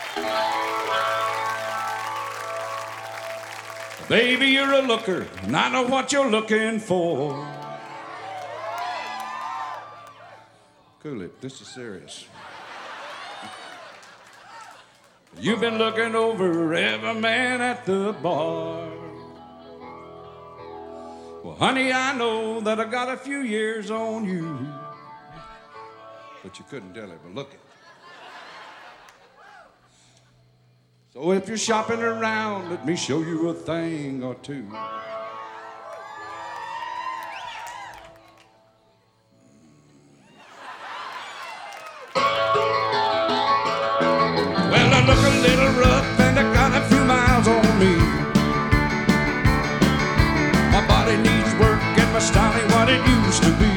Baby, you're a looker, and I know what you're looking for. Cool it, this is serious. You've been looking over every man at the bar. Well, honey, I know that I got a few years on you. But you couldn't tell it, but look it. So if you're shopping around, let me show you a thing or two. Well, I look a little rough and I got a few miles on me. My body needs work and my style ain't what it used to be.